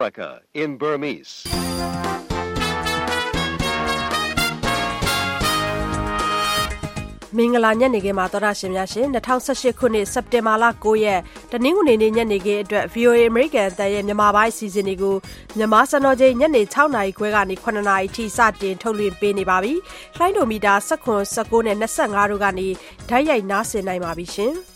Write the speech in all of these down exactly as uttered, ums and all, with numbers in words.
America in Burmese. ။မင်္ဂလာညနေခင်းမှာသောတာရှင်များရှင်၂၀၁၈ခုနှစ်စက်တင်ဘာလ၉ရက်တနင်္ဂနွေနေ့ညနေခင်းအတွက် ဗီအိုအေ American အသံရဲ့မြန်မာပိုင်းအစီအစဉ်တွေကိုမြန်မာစံတော်ချိန်ညနေ၆နာရီခွဲကနေ၇နာရီထိစတင်ထုတ်လွှင့်ပေးနေပါပြီ။လိုင်းဒိုမီတာ၁၇ ၁၉နဲ့၂၅တို့ကနေဓာတ်ရိုက်နားဆင်နိုင်ပါပြီရှင်။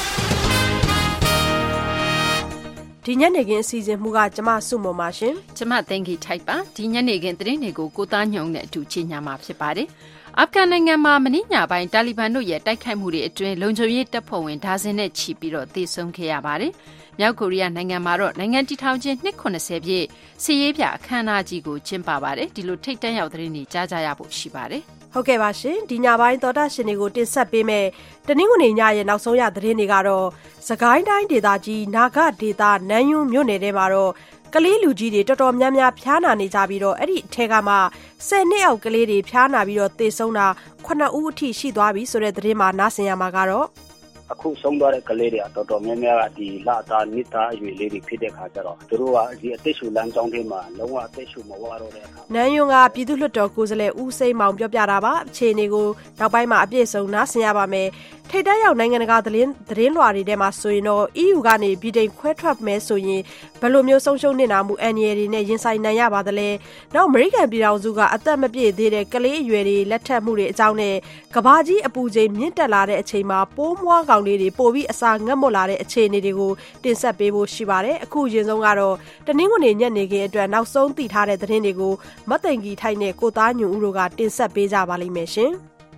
ဒီညနေခင်းအစီအစဉ်မှုကကျမစုမုံပါရှင်။ကျမသိင်္ဂီထိုက်ပါဒီညနေခင်းသတင်းတွေကိုကိုသားညုံနဲ့အတူချညာမှာဖြစ်ပါတယ်။အာဖဂန်နိုင်ငံမှာမနေ့ညပိုင်းတာလီဘန်တို့ရဲ့တိုက်ခိုက်မှုတွေအတွင်းလုံခြုံရေးတပ်ဖွဲ့ဝင်ဒါဇင်နဲ့ချီပြီးတော့သေဆုံးခဲ့ရပါတယ်။မြောက်ကိုရီးယားနိုင်ငံမှာတော့နိုင်ငံတည်ထောင်ခြင်းနှစ်၇၀ပြည့်စစ်ရေးပြအခမ်းအနားကြီးကိုကျင်းပပါတယ်။ဒီလိုထိတ်တန့်ရောက်သတင်းတွေကြားကြရဖို့ရှိပါတယ်။ဟုတ်ကဲ့ပါရှင်ဒီညပိုင်းသောတာရှင်တွေကိုတင်ဆက်ပေးမယ်တနင်္ဂနွေညရဲ့နောက်ဆုံးရသတင်းတွေကတော့စကိုင်းတိုင်းဒေသကြီးနာဂဒေသနန်းယွန်းမြို့နယ်ထဲမှာတော့ကလေးလူကြီးတွေတော်တော်များများဖျားနာနေကြပြီးတော့အဲ့ဒီအထက်ကမှဆယ်နှစ်အောက်ကလေးတွေဖျားနာပြီးတော့သေဆုံးတာခုနှစ်ဦးအထိရှိသွားပြီဆိုတဲ့သတင်းမှာနားဆင်ရမှာကတော့အခုဆုံးသွားတဲ့ကလေးတွေကတော်တော်များများကဒီလသားနှစ်သားအရွယ်လေးတွေဖြစ်တဲ့ခါကျတော့သူတို့ကဒီအသက်ရှူလမ်းကြောင်းထဲမှာလုံးဝအသက်ရှူမဝတော့တဲ့အခါနန်းယွန်းကပြည်သူ့လွှတ်တော်ကိုယ်စားလှယ်ဦးစိမ်းမောင်ပြောပြတာပါအခြေအနေကိုနောက်ပိုင်းမှာအပြည့်စုံနားဆင်ရပါမယ်ထိပ်တန်းရောက်နိုင်ငံတကာသတင်းသတင်းလွှာတွေထဲမှာဆိုရင်တော့ E U ကနေဗြိတိန်ခွဲထွက်မယ်ဆိုရင်ဘယ်လိုမျိုးဆုံးရှုံးနေတာမှုအန်ရယ်တွေနဲ့ရင်ဆိုင်နိုင်ရပါသလဲနောက်အမေရိကန်ပြည်ထောင်စုကအသက်မပြည့်သေးတဲ့ကလေးအရွယ်တွေလက်ထပ်မှုတွေအကြောင်းနဲ့ကဘာကြီးအပူချိန်မြင့်တက်လာတဲ့အချိန်မှာပိုးမွှားကောင်လေးတွေပိုပြီးအစာငတ်မွတ်လာတဲ့အခြေအနေတွေကိုတင်ဆက်ပေးဖို့ရှိပါတယ်အခုရင်ဆုံးကတော့တနင်္ဂနွေညနေခင်းအတွက်နောက်ဆုံးသိထားတဲ့သတင်းတွေကိုမသိင်္ဂီထိုက်နဲ့ကိုသားညွန့်ဦးတို့ကတင်ဆက်ပေးကြပါလိမ့်မယ်ရှင်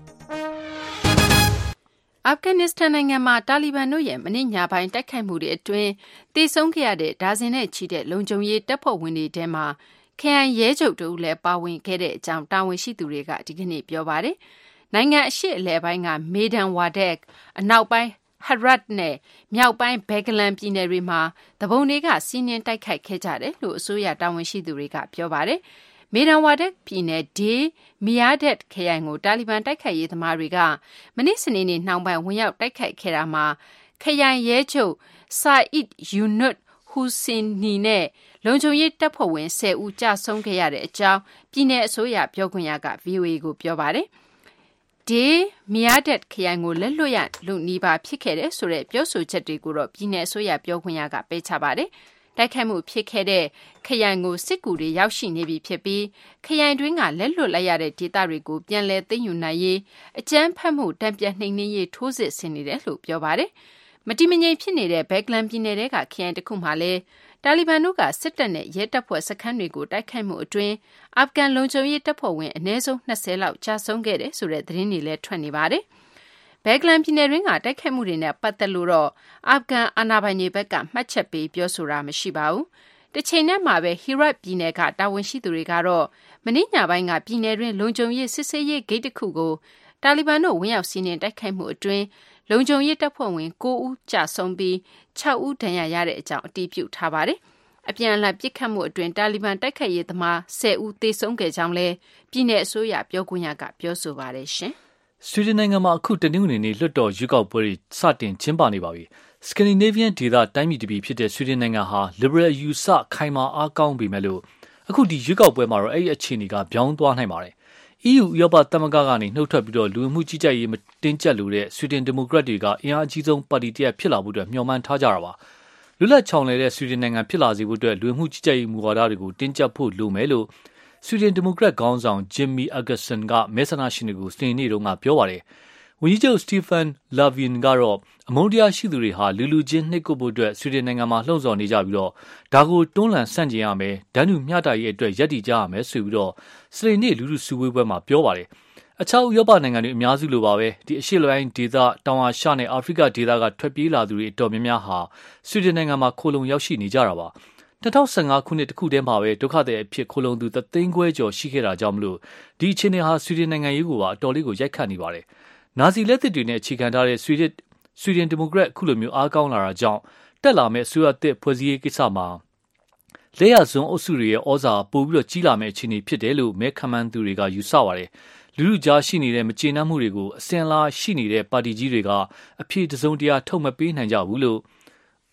အာဖဂန်နစ္စတန်နိုင်ငံမှာတာလီဘန်တို့ရဲ့မနေ့ညပိုင်းတိုက်ခိုက်မှုတွေအတွင်းသေဆုံးခဲ့ရတဲ့ဒါဇင်နဲ့ချီတဲ့လုံခြုံရေးတပ်ဖွဲ့ဝင်တွေထဲမှာခရိုင်ရဲချုပ်တို့လည်းပါဝင်ခဲ့တဲ့အကြောင်းတာဝန်ရှိသူတွေကဒီကနေ့ပြောပါတယ်။နိုင်ငံအရှေ့အလယ်ပိုင်းကမေဒန်ဝါဒက်အနောက်ပိုင်းဟရတ်နဲ့မြောက်ပိုင်းဘဲဂလန်ပြည်နယ်တွေမှာတပုံတွေကစီးနင်းတိုက်ခိုက်ခဲ့ကြတယ်လို့အစိုးရတာဝန်ရှိသူတွေကပြောပါတယ်။မေဒန်ဝါဒက်ပြည်နယ်ဒေးမီယာဒက်ခရိုင်ကိုတာလီဘန်တိုက်ခိုက်ရေးသမားတွေကမနေ့စနေနေ့နှောင်းပိုင်းဝင်ရောက်တိုက်ခိုက်ခဲ့တာမှာခရိုင်ရဲချုပ်ဆာအစ်ယူနွတ်ဟူစင်နီနဲ့လုံခြုံရေးတပ်ဖွဲ့ဝင်၁၀ဦးကြာဆုံးခဲ့ရတဲ့အကြောင်းပြည်နယ်အစိုးရပြောခွင့်ရက ဗွီအိုအေကိုပြောပါတယ်။ဒေးမီယာဒက်ခရိုင်ကိုလက်လွတ်ရလို့နီးပါဖြစ်ခဲ့တဲ့ဆိုတဲ့ပြောဆိုချက်တွေကိုတော့ပြည်နယ်အစိုးရပြောခွင့်ရကပယ်ချပါတယ်။တိုက်ခိုက်မှုဖြစ်ခဲ့တဲ့ခရိုင်ကိုစစ်ကူတွေရောက်ရှိနေပြီဖြစ်ပြီးခရိုင်တွင်းကလက်လွတ်လိုက်ရတဲ့ဒေသတွေကိုပြန်လည်သိမ်းယူနိုင်ရေးအကြမ်းဖက်မှုတံပြန်နှိမ်နင်းရေးထိုးစစ်ဆင်နေတယ်လို့ပြောပါတယ်။မတိမငြိမ်ဖြစ်နေတဲ့ဘဲဂလန်ပြည်နယ်ကခရိုင်တစ်ခုမှာလည်းတာလီဘန်တို့ကစစ်တပ်နဲ့ရဲတပ်ဖွဲ့စခန်းတွေကိုတိုက်ခိုက်မှုအတွင်းအာဖဂန်လုံခြုံရေးတပ်ဖွဲ့ဝင်အနည်းဆုံး၂၀လောက်ကြာဆုံးခဲ့တယ်ဆိုတဲ့သတင်းတွေလည်းထွက်နေပါတယ်။ဘဲဂလန်ပြည်နယ်တွင်းကတိုက်ခိုက်မှုတွေနဲ့ပတ်သက်လို့တော့အာဖဂန်အာဏာပိုင်တွေဘက်ကမှတ်ချက်ပေးပြောဆိုတာမရှိပါဘူး။တစ်ချိန်နဲ့မှာပဲဟီရတ်ပြည်နယ်ကတာဝန်ရှိသူတွေကတော့မနေ့ညပိုင်းကပြည်နယ်တွင်းလုံခြုံရေးစစ်ဆေးရေးဂိတ်တစ်ခုကိုတာလီဘန်တို့ဝင်ရောက်စီးနင်းတိုက်ခိုက်မှုအတွင်းလုံခြုံရေးတပ်ဖွဲ့ဝင်၉ဦးကြာဆုံးပြီး၆ဦးဒဏ်ရာရတဲ့အကြောင်းအတည်ပြုထားပါတယ်။အပြန်အလှန်ပစ်ခတ်မှုအတွင်းတာလီဘန်တိုက်ခိုက်ရေးသမား၁၀ဦးသေဆုံးခဲ့ကြောင်းလည်းပြည်နယ်အစိုးရပြောခွင့်ရကပြောဆိုပါတယ်ရှင်။ဆွီဒင်နိုင်ငံမှာအခုတနင်္ဂနွေနေ့လွှတ်တော်ရွေးကောက်ပွဲတွေစတင်ကျင်းပနေပါပြီ။ Scandinavian ဒေသတိုင်းပြည်တစ်ပြည်ဖြစ်တဲ့ဆွီဒင်နိုင်ငံဟာ liberal အယူဆခိုင်မာအားကောင်းပေမဲ့လို့အခုဒီရွေးကောက်ပွဲမှာတော့အဲ့ဒီအခြေအနေကပြောင်းသွားနိုင်ပါတယ်။ E U ဥရောပသမဂ္ဂကနေနှုတ်ထွက်ပြီးတော့လူမှုကြီးကြပ်ရေးမတင်းကျပ်လို့တဲ့ဆွီဒင်ဒီမိုကရက်တွေကအင်အားအကြီးဆုံးပါတီတစ်ရပ်ဖြစ်လာဖို့အတွက်မျှော်မှန်းထားကြတာပါ။လွတ်လပ်ချောင်လည်တဲ့ဆွီဒင်နိုင်ငံဖြစ်လာစေဖို့အတွက်လူမှုကြီးကြပ်ရေးမူဝါဒတွေကိုတင်းကျပ်ဖို့လိုမယ်လို့ဆွီဒင်ဒီမိုကရက်ခေါင်းဆောင်ဂျင်မီအာဂတ်ဆန်ကမဲဆန္ဒရှင်တွေကိုစနေနေ့တုန်းကပြောပါတယ်။ဝန်ကြီးချုပ်စတီဖန်လာဗီယန်ကတော့အမုန်းတရားရှိသူတွေဟာလူလူချင်းနှိပ်ကွပ်ဖို့အတွက်ဆွီဒင်နိုင်ငံမှာလှုံ့ဆော်နေကြပြီးတော့ဒါကိုတွန်းလှန်ဆန့်ကျင်ရမယ်၊ဒဏ်တူမျှတရေးအတွက်ရည်တည်ကြရမယ်ဆိုပြီးတော့စနေနေ့လူလူစုဝေးပွဲမှာပြောပါတယ်။အခြားဥရောပနိုင်ငံတွေအများစုလိုပါပဲဒီအရှေ့လိုင်းဒေသတောင်အာရှနဲ့အာဖရိကဒေသကထွက်ပြေးလာသူတွေအတော်များများဟာဆွီဒင်နိုင်ငံမှာခိုလုံရောက်ရှိနေကြတာပါ။၂၀၁၅ခုနှစ်တခုတည်းမှာပဲဒုက္ခသည်အဖြစ်ခိုလုံသူတသိန်းခွဲကျော်ရှိခဲ့တာကြောင့်မလို့ဒီအခြေအနေဟာဆွီဒင်နိုင်ငံရေးကိုပါအတော်လေးကိုရိုက်ခတ်နေပါတယ်။နာဇီလက်သစ်တွေနဲ့အခြေခံထားတဲ့ဆွီဒင်ဆွီဒင်ဒီမိုကရက်အခုလိုမျိုးအားကောင်းလာတာကြောင့်တက်လာမဲ့အစိုးရသစ်ဖွဲ့စည်းရေးကိစ္စမှာလက်ရစွန်းအုပ်စုတွေရဲ့ဩဇာပိုပြီးတော့ကြီးလာမဲ့အခြေအနေဖြစ်တယ်လို့မဲခမန်းသူတွေကယူဆပါတယ်။လူလူကြားရှိနေတဲ့မကျေနပ်မှုတွေကိုအစင်လာရှိနေတဲ့ပါတီကြီးတွေကအပြည့်တစုံတရာထုတ်မပေးနိုင်ကြဘူးလို့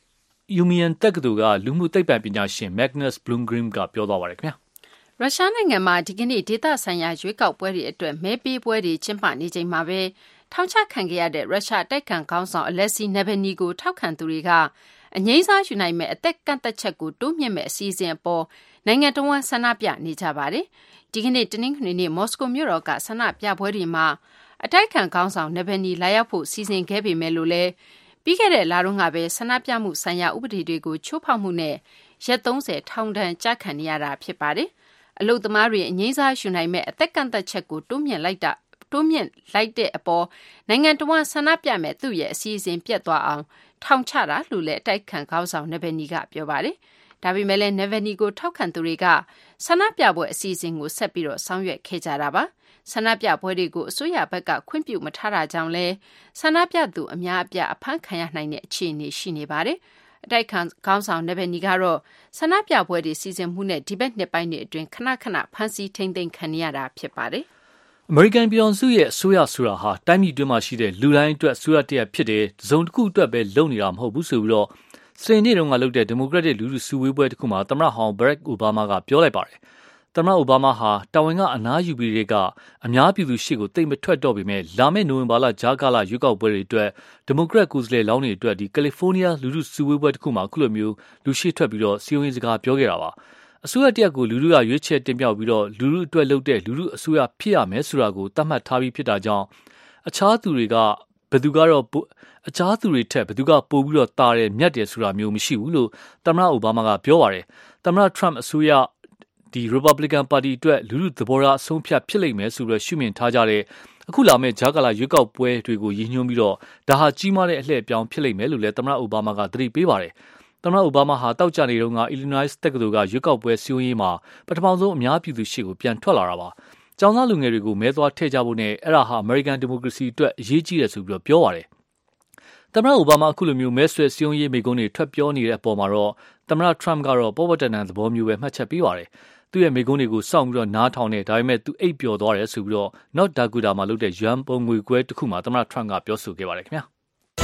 ယူမီယန်တက္ကသိုလ်ကလူမှုသိပ္ပံပညာရှင် Magnus Blomgren ကပြောသွားပါတယ်ခင်ဗျာရုရှားနိုင်ငံမှာဒီကနေ့ဒေသဆိုင်ရာရွေးကောက်ပွဲတွေအတွက်မဲပေးပွဲတွေကျင်းပနေချိန်မှာပဲထောင်ချခံခဲ့ရတဲ့ရုရှားတိုက်ခံခေါင်းဆောင်အလက်ဆီနဗယ်နီကိုထောက်ခံသူတွေကအငြိမ်းစားယူနိုင်မဲ့အသက်ကန့်သက်ချက်ကိုတိုးမြင့်မဲ့အစီအစဉ်အပေါ်နိုင်ငံတော်ဝန်ဆန္ဒပြနေကြပါတယ်ဒီကနေ့တနင်္ဂနွေနေ့မော်စကိုမြို့တော်ကဆန္ဒပြပွဲတွေမှာအတိုက်ခံခေါင်းဆောင်နဗယ်နီလာရောက်ဖို့စီစဉ်ခဲ့ပေမဲ့လို့လည်းပြီးခဲ့တဲ့လတုန်းကပဲဆန္ဒပြမှုဆိုင်ရာဥပဒေတွေကိုချိုးဖောက်မှုနဲ့ရက်သုံးဆယ်ထောင်ဒဏ်ကျခံနေရတာဖြစ်ပါတယ်အလုသမားတွေအငြိမ်းစားယူနိုင်မဲ့အသက်ကန့်သက်ချက်ကိုတိုးမြင့်လိုက်တာတိုးမြင့်လိုက်တဲ့အပေါ်နိုင်ငံတော်ဝန်ဆန္ဒပြမဲ့သူ့ရဲ့အစီအစဉ်ပြတ်သွားအောင်ထောင်ချတာလို့လည်းအတိုက်ခံခေါင်းဆောင်နဗယ်နီကပြောပါတယ်ဒါပေမဲ့လည်းနဗယ်နီကိုထောက်ခံသူတွေကဆန္ဒပြပွဲအစီအစဉ်ကိုဆက်ပြီးတော့ဆောင်ရွက်ခဲ့ကြတာပါဆန္ဒပြပွဲတွေကိုအစိုးရဘက်ကခွင့်ပြုမထားတာကြောင့်လဲဆန္ဒပြသူအများအပြားအဖမ်းခံရနိုင်တဲ့အခြေအနေရှိနေပါတယ်အတိုက်ခံခေါင်းဆောင်နဗယ်နီကတော့ဆန္ဒပြပွဲတွေစီစဉ်မှုနဲ့ဒီဘက်နှစ်ပိုင်းတွေအတွင်းခဏခဏဖမ်းဆီးထိန်းသိမ်းခံရတာဖြစ်ပါတယ်အမေရိကန်ပြည်ထောင်စုရဲ့အစိုးရဆိုတာဟာတိုင်းပြည်တွင်းမှာရှိတဲ့လူတိုင်းအတွက်အစိုးရတရက်ဖြစ်တဲ့ဇုံတစ်ခုအတွက်ပဲလုပ်နေတာမဟုတ်ဘူးဆိုပြီးတော့စနေနေ့တုန်းကလုပ်တဲ့ဒီမိုကရက်တစ်လူထုစုဝေးပွဲတစ်ခုမှာသမ္မတဟောင်းဘရက်အိုဘားမားကပြောလိုက်ပါတယ်သမ္မတအိုဘားမားဟာတာဝန်ကအနားယူပြီးတွေကအများပြည်သူရှေ့ကိုတိတ်မထွက်တော့ပေမဲ့လာမယ့်နိုဝင်ဘာလကြားကာလရွေးကောက်ပွဲတွေအတွက်ဒီမိုကရက်ကိုယ်စားလှယ်လောင်းတွေအတွက်ဒီကယ်လီဖိုးနီးယားလူထုစုဝေးပွဲတစ်ခုမှာအခုလိုမျိုးလူရှေ့ထွက်ပြီးတော့စီယုံရင်စကားပြောခဲ့တာပါအစိုးရတရက်ကိုလူထုကရွေးချယ်တင်ပြပြီးတော့လူထုအတွက်လုပ်တဲ့လူထုအစိုးရဖြစ်ရမယ်ဆိုတာကိုသတ်မှတ်ထားပြီးဖြစ်တာကြောင့်အခြားသူတွေကဘယ်သူကတော့အခြားသူတွေထက်ဘယ်သူကပိုပြီးတော့တာတယ်မြတ်တယ်ဆိုတာမျိုးမရှိဘူးလို့သမ္မတအိုဘားမားကပြောပါတယ်သမ္မတထရမ့်အစိုးရဒီ Republican Party အတွက်လူထုသဘောထားအဆုံးဖြတ်ဖြစ်လိမ့်မယ်ဆိုပြီးရှုမြင်ထားကြတဲ့အခုလာမယ့်ဂျာကာလာရွေးကောက်ပွဲတွေကိုရည်ညွှန်းပြီးတော့ဒါဟာကြီးမားတဲ့အလှည့်အပြောင်းဖြစ်လိမ့်မယ်လို့လည်းသမ္မတအိုဘားမားကသတိပေးပါတယ်သမ္မတအိုဘားမားဟာတောက်ကြနေတုန်းက Illinois တက္ကသိုလ်ကရွေးကောက်ပွဲစည်းဝေးရေးမှာပထမဆုံးအများပြည်သူရှေ့ကိုပြန်ထွက်လာတာပါကျောင်းသားလူငယ်တွေကိုမဲသွားထည့်ကြဖို့နဲ့အဲ့ဒါဟာ American Democracy အတွက်အရေးကြီးတယ်ဆိုပြီးတော့ပြောပါတယ်သမ္မတအိုဘားမားအခုလိုမျိုးမဲဆွယ်စည်းဝေးရေးမိန့်ခွန်းတွေထွက်ပြောနေတဲ့အပေါ်မှာတော့သမ္မတထရမ့်ကတော့ပေါ်ပေါ်တန်တန်သဘောမျိုးပဲမှတ်ချက်ပေးပါတယ်သူ့ရဲ့မိန့်ခွန်းတွေကိုစောင့်ပြီးတော့နားထောင်နေဒါပေမဲ့သူအိပ်ပျော်သွားတယ်ဆိုပြီးတော့ North Dakota မှာလုပ်တဲ့ရန်ပုံငွေကွဲတစ်ခုမှာသမ္မတထရမ့်ကပြောဆိုခဲ့ပါတယ်ခင်ဗျာ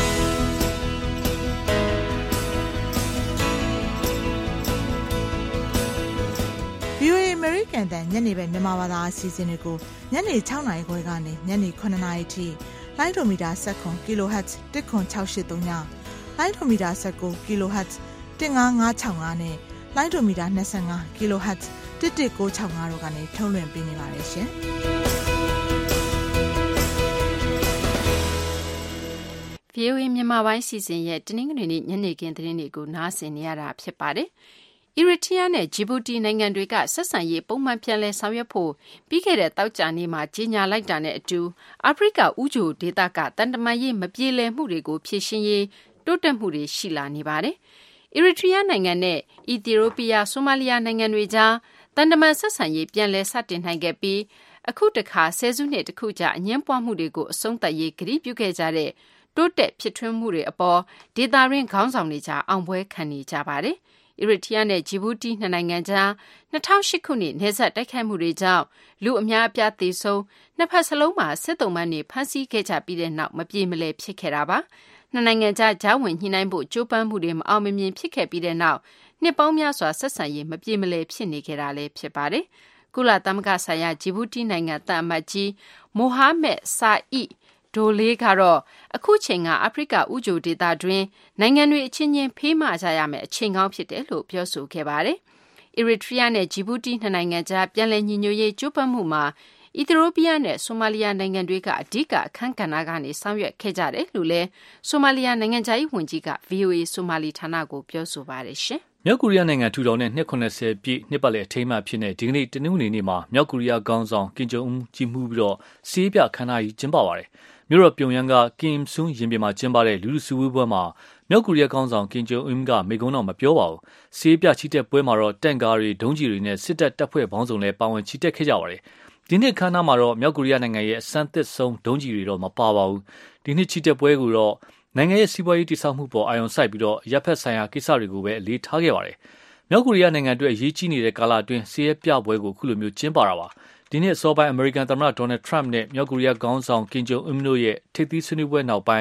ဗီအိုအေ American တန်ညနေပဲမြန်မာဘာသာအစီအစဉ်တွေကိုညနေ၆နာရီခွဲကနေညနေ၇နာရီထိလိုင်းဒိုမီတာ၁၇ kilohertz တစ်ခွန်၆၈၃ညလိုင်းဒိုမီတာ၁၉ kilohertz တစ်၅၅၆၅နဲ့လိုင်းဒိုမီတာ၂၅ kilohertz တစ်တစ်၉၆၅တို့ကနေထုတ်လွှင့်ပေးနေပါတယ်ရှင်။ဗီအိုအေ မြန်မာပိုင်းစီစဉ်ရဲ့တနင်္ဂနွေနေ့ညနေခင်းသတင်းတွေကိုနားဆင်နေရတာဖြစ်ပါတယ်။အီရီထရီးယားနဲ့ဂျီဘူတီနိုင်ငံတွေကဆက်ဆံရေးပုံမှန်ပြန်လည်ဆောင်ရွက်ဖို့ပြီးခဲ့တဲ့သောကြာနေ့မှာကြေညာလိုက်တာနဲ့အတူအာဖရိကဥကြိုဒေသကတန်တမာရေးမပြေလည်မှုတွေကိုဖြေရှင်းရေးတိုးတက်မှုတွေရှိလာနေပါတယ်။အီရီထရီးယားနိုင်ငံနဲ့အီသီယိုးပီးယားဆိုမာလီယာနိုင်ငံတွေကြားတန်တမာဆက်ဆံရေးပြန်လည်စတင်နိုင်ခဲ့ပြီးအခုတခါဆယ်စုနှစ်တစ်ခုကြာအငြင်းပွားမှုတွေကိုအဆုံးသတ်ရေးကတိပြုခဲ့ကြတဲ့တိုးတက်ဖြစ်ထွန်းမှုတွေအပေါ်ဒေသရင်းခေါင်းဆောင်တွေကြားအောင်ပွဲခံနေကြပါတယ်။အီရီထရီးယားနဲ့ဂျီဘူတီနှစ်နိုင်ငံကြား၂၀၀၈ခုနှစ်နယ်စပ်တိုက်ခိုက်မှုတွေကြောင့်လူအများအပြားသေဆုံးနှစ်ဖက်စလုံးမှာစစ်သုံးပန်းတွေဖမ်းဆီးခဲ့ကြပြီးတဲ့နောက်မပြေမလည်ဖြစ်ခဲ့တာပါ။နှစ်နိုင်ငံကြားကြားဝင်ညှိနှိုင်းဖို့ကြိုးပမ်းမှုတွေမအောင်မမြင်ဖြစ်ခဲ့ပြီးတဲ့နောက်နှစ်ပေါင်းများစွာဆက်ဆံရေးမပြေမလည်ဖြစ်နေခဲ့တာလည်းဖြစ်ပါတယ်။ကုလသမဂ္ဂဆိုင်ရာဂျီဘူတီနိုင်ငံသံအမတ်ကြီးမိုဟာမက်ဆာအီဒိုလေးကတော့အခုချိန်ကအာဖရိကဥကြိုဒေသတွင်းနိုင်ငံတွေအချင်းချင်းဖေးမကြရမယ်အချိန်ကောင်းဖြစ်တယ်လို့ပြောဆိုခဲ့ပါတယ်။အီရီထရီးယားနဲ့ဂျီဘူတီနှစ်နိုင်ငံကြားပြန်လည်ညီညွတ်ရေးကြိုးပမ်းမှုမှာအီသီယိုးပီးယားနဲ့ဆိုမာလီယာနိုင်ငံတွေကအဓိကအခန်းကဏ္ဍကနေဆောင်ရွက်ခဲ့ကြတယ်လို့လည်းဆိုမာလီယာနိုင်ငံခြားရေးဝန်ကြီးက ဗီအိုအေ ဆိုမာလီဌာနကိုပြောဆိုပါတယ်ရှင်။မြောက်ကိုရီးယားနိုင်ငံထူထောင်တဲ့နှစ်၇၀ပြည့်နှစ်ပတ်လည်အထိမ်းအမှတ်ဖြစ်တဲ့ဒီကနေ့တနင်္ဂနွေနေ့မှာမြောက်ကိုရီးယားခေါင်းဆောင်ကင်ဂျုံအွန်းကြီးမှုပြီးတော့စီးပြခမ်းနားကြီးကျင်းပပါတယ်။မြို့တော်ပြုံယမ်းကကင်ဆွန်းရင်ပြင်မှာကျင်းပတဲ့လူလူစုဝေးပွဲမှာမြောက်ကိုရီးယားခေါင်းဆောင်ကင်ဂျုံအွန်းကမိန့်ခွန်းတော်မပြောပါဘူး။စီးပြချီတက်ပွဲမှာတော့တန်ကားတွေဒုံးကျည်တွေနဲ့စစ်တပ်တပ်ဖွဲ့ပေါင်းစုံလည်းပါဝင်ချီတက်ခဲ့ကြပါတယ်။ဒီနှစ်ခမ်းနားမှာတော့မြောက်ကိုရီးယားနိုင်ငံရဲ့အစမ်းသစ်ဆုံးဒုံးကျည်တွေတော့မပါပါဘူး။ဒီနှစ်ချီတက်ပွဲကိုတော့နိုင်ငံရဲ့စီးပွားရေးတည်ဆောက်မှုပေါ်အာရုံစိုက်ပြီးတော့ရပ်ဖက်ဆိုင်ရာကိစ္စတွေကိုပဲအလေးထားခဲ့ပါတယ်။မြောက်ကိုရီးယားနိုင်ငံအတွက်အရေးကြီးနေတဲ့ကာလအတွင်းစီးရဲပြပွဲကိုခုလိုမျိုးကျင်းပတာပါ။ဒီနေ့အစောပိုင်းအမေရိကန်သမ္မတဒေါ်နယ်ထရမ့်နဲ့မြောက်ကိုရီးယားခေါင်းဆောင်ကင်ဂျုံအွန်းတို့ရဲ့ထိပ်သီးဆွေးနွေးပွဲနောက်ပိုင်း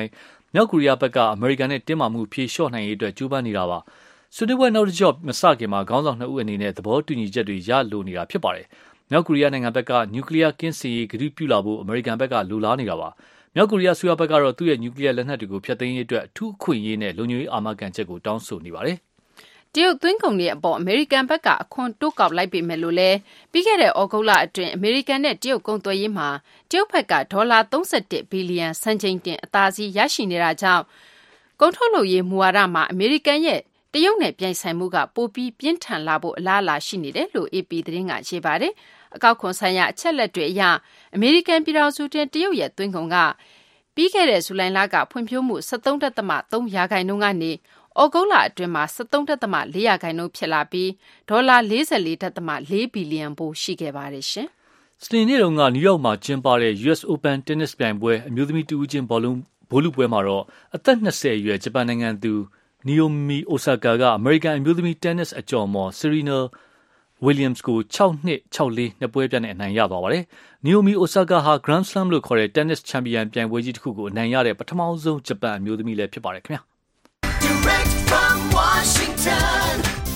မြောက်ကိုရီးယားဘက်ကအမေရိကန်နဲ့တင်းမာမှုဖြေလျှော့နိုင်ရေးအတွက်ကြိုးပမ်းနေတာပါဆွေးနွေးပွဲနောက်တစ်ကြော့မစခင်မှာခေါင်းဆောင်နှစ်ဦးအနေနဲ့သဘောတူညီချက်တွေရလိုနေတာဖြစ်ပါတယ်မြောက်ကိုရီးယားနိုင်ငံဘက်ကနျူကလ িয়ার ကင်းစင်ရေးကတိပြုလာဖို့အမေရိကန်ဘက်ကလိုလားနေတာပါမြောက်ကိုရီးယားဆိုရဘက်ကတော့သူ့ရဲ့နျူကလ িয়ার လက်နက်တွေကိုဖျက်သိမ်းရေးအတွက်အထူးအခွင့်အရေးနဲ့လုံခြုံရေးအာမခံချက်ကိုတောင်းဆိုနေပါတယ်တရုတ်သွင်းကုန်တွေအပေါ်အမေရိကန်ဘက်ကအခွန်တိုးကောက်လိုက်ပေမဲ့လို့လဲပြီးခဲ့တဲ့ဩဂုတ်လအတွင်းအမေရိကန်နဲ့တရုတ်ကုန်သွယ်ရေးမှာတရုတ်ဘက်ကဒေါ်လာသုံးဆယ့်တစ်ဘီလီယံစံချိန်တင်အသာစီးရရှိနေတာကြောင့်ကုန်ထုတ်လုပ်ရေးမူဝါဒမှာအမေရိကန်ရဲ့တရုတ်နဲ့ပြိုင်ဆိုင်မှုကပိုပြီးပြင်းထန်လာဖို့အလားအလာရှိနေတယ်လို့ အေပီ သတင်းကရေးပါတယ်အကောက်ခွန်ဆိုင်ရာအချက်လက်တွေအရအမေရိကန်ပြည်ထောင်စုတွင်တရုတ်ရဲ့သွင်းကုန်ကပြီးခဲ့တဲ့ဇူလိုင်လကဖွံ့ဖြိုးမှု ၁၃.၃ ရာခိုင်နှုန်းကနေဩဂုတ်လအတွင်းမှာ ၁၃.၄ ရာခိုင်နှုန်းဖြစ်လာပြီးဒေါ်လာ ၄၄.၄ ဘီလီယံပိုရှိခဲ့ပါတယ်ရှင်။စနေနေ့တုန်းကနယူးယောက်မှာကျင်းပတဲ့ ယူ အက်စ် Open တင်းနစ်ပြိုင်ပွဲအမျိုးသမီးတဦးချင်းဘောလုံးဗိုလ်လုပွဲမှာတော့အသက်၂၀အရွယ်ဂျပန်နိုင်ငံသူနီယိုမီအိုဆာကာကအမေရိကန်အမျိုးသမီးတင်းနစ်အကျော်မော်ဆီရီနာဝီလျံစ်ကို၆-၂၊၆-၄နှစ်ပွဲပြတ်နဲ့အနိုင်ရသွားပါတယ်။နီယိုမီအိုဆာကာဟာ Grand Slam လို့ခေါ်တဲ့တင်းနစ်ချန်ပီယံပြိုင်ပွဲကြီးတစ်ခုကိုအနိုင်ရတဲ့ပထမဆုံးဂျပန်အမျိုးသမီးလည်းဖြစ်ပါတယ်ခင်ဗျာ။ Direct from Washington,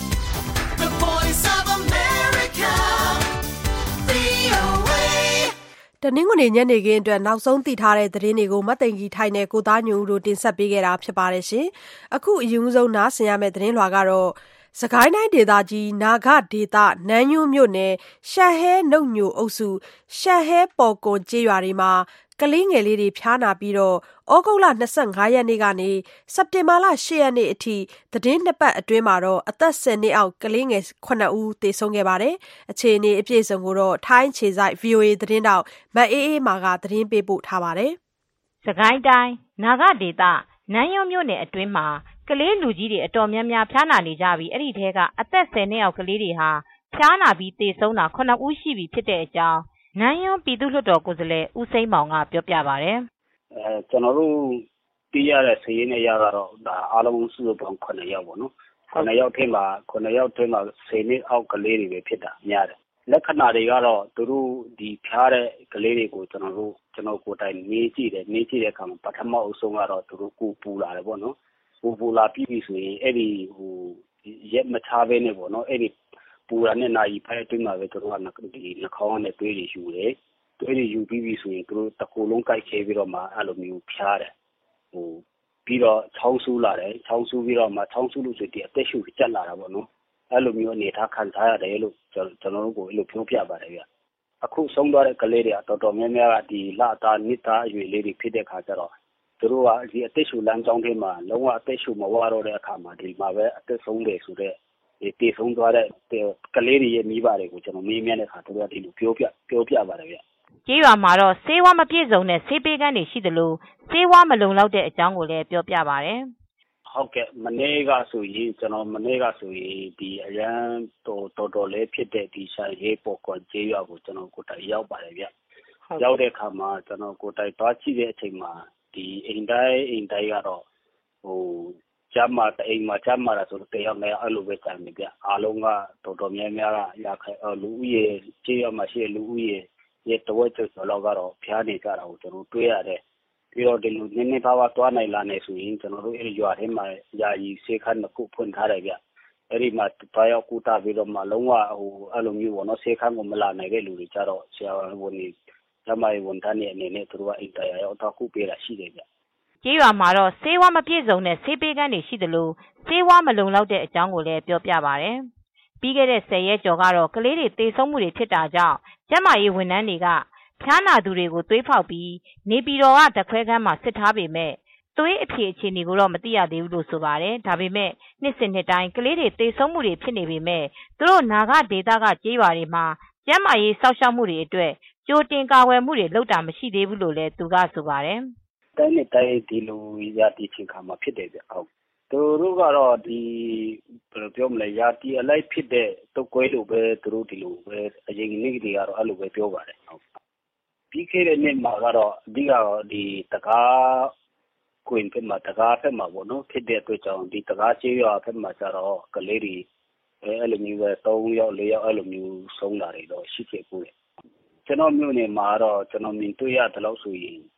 the voice of America, ဗွီအိုအေ တနင်္ဂနွေညနေခင်းအတွက်နောက်ဆုံးသိထားတဲ့သတင်းတွေကိုမသိင်္ဂီထိုင်နဲ့ကိုသားညိုဦးတို့တင်ဆက်ပေးခဲ့တာဖြစ်ပါတယ်ရှင်။အခုအရင်ဆုံးနားဆင်ရမယ့်သတင်းလွှာကတော့စကိုင်းတိုင်းဒေသကြီးနာဂဒေသနန်းညွန့်မြို့နယ်ရှက်ဟဲနှုတ်ညိုအုပ်စုရှက်ဟဲပေါ်ကွန်ကျေးရွာတွေမှာကလေးငယ်လေးတွေဖျားနာပြီးတော့ဩဂုတ်လ၂၅ရက်နေ့ကနေစက်တင်ဘာလ၈ရက်နေ့အထိသတင်းနှစ်ပတ်အတွင်းမှာတော့အသက်၁၀နှစ်အောက်ကလေးငယ်ခုနှစ်ဦးသေဆုံးခဲ့ပါတယ်။အခြေအနေအပြည့်အစုံကိုတော့ထိုင်းခြေစိုက် ဗွီအိုအေသတင်းတောက်မအေးအေးမာကသတင်းပေးပို့ထားပါတယ်။စကိုင်းတိုင်းနာဂဒေသနန်းညွန့်မြို့နယ်အတွင်းမှာကလေးလူကြီးတွေအတော်များများဖျားနာနေကြပြီးအဲ့ဒီထဲကအသက်၁၀နှစ်အောက်ကလေးတွေဟာဖျားနာပြီးသေဆုံးတာခုနှစ်ဦးရှိပြီဖြစ်တဲ့အကြောင်းနန်းယွန်းပြည်သူ့လွှတ်တော်ကိုယ်စားလှယ်ဦးစိမ်းမောင်ကပြောပြပါတယ်။အဲကျွန်တော်တို့သိရတဲ့စာရင်းနဲ့ရတော့ဒါအားလုံးစုစုပေါင်းခုနှစ်ယောက်ပေါ့နော်။ခုနှစ်ယောက်ထဲမှာခုနှစ်ယောက်ထဲမှာဆယ်နှစ်အောက်ကလေးတွေပဲဖြစ်တာများတယ်။လက္ခဏာတွေကတော့သူတို့ဒီဖျားတဲ့ကလေးတွေကိုကျွန်တော်တို့ကျွန်တော်ကိုယ်တိုင်နေကြည့်တယ်နေကြည့်တဲ့အခါမှာပထမအဆုံးကတော့သူတို့ကိုပူလာတယ်ပေါ့နော်။ပူပူလာပြီးပြီဆိုရင်အဲ့ဒီဟိုရက်မထားဘဲနဲ့ပေါ့နော်အဲ့ဒီပူရတဲ့နာရီပိုင်းအတွင်းမှာပဲသူတို့ကဒီနှာခေါင်းနဲ့တွေးရယူတယ်တွေးရယူပြီးပြီဆိုရင်သူတို့တစ်ခုလုံးကြိုက်ခဲပြီးတော့မှအဲ့လိုမျိုးဖျားတယ်ဟိုပြီးတော့ချောင်းဆူးလာတယ်ချောင်းဆူးပြီးတော့မှချောင်းဆူးလို့ဆိုဒီအသက်ရှူကျက်လာတာပေါ့နော်အဲ့လိုမျိုးအနေထားခံစားရတယ်လို့ကျွန်တော်တို့ကိုအဲ့လိုပြောပြပါတယ်ဗျအခုဆုံးသွားတဲ့ကလေးတွေကတော်တော်များများကဒီလသားနှစ်သားအရွယ်လေးတွေဖြစ်တဲ့ခါကျတော့သူတို့ကဒီအသက်ရှူလမ်းကြောင်းထဲမှာလုံးဝအသက်ရှူမဝတော့တဲ့အခါမှာဒီမှာပဲအသက်ဆုံးတယ်ဆိုတော့ဒီတည်ဆုံးသွားတဲ့ကလေးတွေရဲ့မိဘတွေကိုကျွန်တော်မေးမြန်းတဲ့အခါသူတို့ကဒီလိုပြောပြပြောပြပါတယ်ဗျကျေးရွာမှာတော့ဆေးဝါးမပြည့်စုံတဲ့ဆေးပေးကမ်းတွေရှိသလိုဆေးဝါးမလုံလောက်တဲ့အကြောင်းကိုလည်းပြောပြပါတယ်ဟုတ်ကဲ့မနေ့ကဆိုရင်ကျွန်တော်မနေ့ကဆိုရင်ဒီအရန်တော်တော်တော်လေးဖြစ်တဲ့ဒီဆိုင်ရေးပေါ်ကွန်ကျေးရွာကိုကျွန်တော်ကိုယ်တိုင်ရောက်ပါတယ်ဗျရောက်တဲ့အခါမှာကျွန်တော်ကိုယ်တိုင်သွားကြည့်တဲ့အချိန်မှာဒီအိမ်တိုင်းအိမ်တိုင်းကတော့ဟိုကျမ်းမာတဲ့အိမ်မှာကျမ်းမာတာဆိုတော့တရားနဲ့အဲ့လိုပဲကြံနေပြအားလုံးကတော်တော်များများကရခိုင်လူဦးရေကျေးရွာမှာရှိတဲ့လူဦးရေရဲ့တဝက်ကျော်လောက်ကတော့ဖျားနေကြတာကိုကျွန်တော်တွေ့ရတယ်ပြီးတော့ဒီလူနည်းနည်းပါးပါးသွားနိုင်လာနေဆိုရင်ကျွန်တော်တို့အဲ့ဒီရွာထဲမှာယာယီဆေးခန်းတစ်ခုဖွင့်ထားတယ်ဗျအဲ့ဒီမှာတွားရောက်ကူတာပြီးတော့မှလုံးဝဟိုအဲ့လိုမျိုးပေါ့နော်ဆေးခန်းကိုမလာနိုင်တဲ့လူတွေကြတော့ဆရာဝန်ကြီးကျမကြီးဝန်ထမ်းတွေအနေနဲ့သူတို့ကအိမ်တရားရောက်တော့ခုပေးတာရှိတယ်ဗျကျေးရွာမှာတော့ဆေးဝါးမပြည့်စုံတဲ့ဆေးပေးကမ်းတွေရှိသလိုဆေးဝါးမလုံလောက်တဲ့အကြောင်းကိုလည်းပြောပြပါတယ်ပြီးခဲ့တဲ့ဆယ်ရက်ကျော်ကတော့ကလေးတွေသေဆုံးမှုတွေဖြစ်တာကြောင့်ကျန်းမာရေးဝန်ထမ်းတွေကဖျားနာသူတွေကိုသွေးဖောက်ပြီးနေပြည်တော်ကဓာတ်ခွဲခန်းမှာစစ်ထားပေမဲ့သွေးအဖြေအခြေအနေကိုတော့မသိရသေးဘူးလို့ဆိုပါတယ်ဒါပေမဲ့နှစ်စဉ်နှစ်တိုင်းကလေးတွေသေဆုံးမှုတွေဖြစ်နေပေမဲ့သူတို့နာဂဒေသကကျေးရွာတွေမှာကျန်းမာရေးစောင့်ရှောက်မှုတွေအတွက်ကြိုတင်ကာကွယ်မှုတွေလုပ်တာမရှိသေးဘူးလို့လည်းသူကဆိုပါတယ်တိုင်းနဲ့တိုင်းဒီလိုရာတီချင်းခါမှာဖြစ်တယ်ဗျဟုတ်သူတို့ကတော့ဒီဘယ်လိုပြောမလဲရာတီအလိုက်ဖြစ်တဲ့တုတ်ကွဲလိုပဲသူတို့ဒီလိုပဲအရင်နေ့တွေကတော့အဲ့လိုပဲပြောပါတယ်ဟုတ်ပြီးခဲ့တဲ့နေ့မှာကတော့အဓိကတော့ဒီတကားကွင်ဖက်မှာတကားဖက်မှာပေါ့နော်ဖြစ်တဲ့အတွက်ကြောင့်ဒီတကားကျေးရွာဖက်မှာကျတော့ကလေးတွေအဲ့လိုမျိုးပဲသုံးယောက်လေးယောက်အဲ့လိုမျိုးဆုံးလာတယ်တော့ရှိခဲ့ဘူးလေကျွန်တော်မြို့နယ်မှာတော့ကျွန်တော်မြင်တွေ့ရတဲ့လို့ဆိုရင်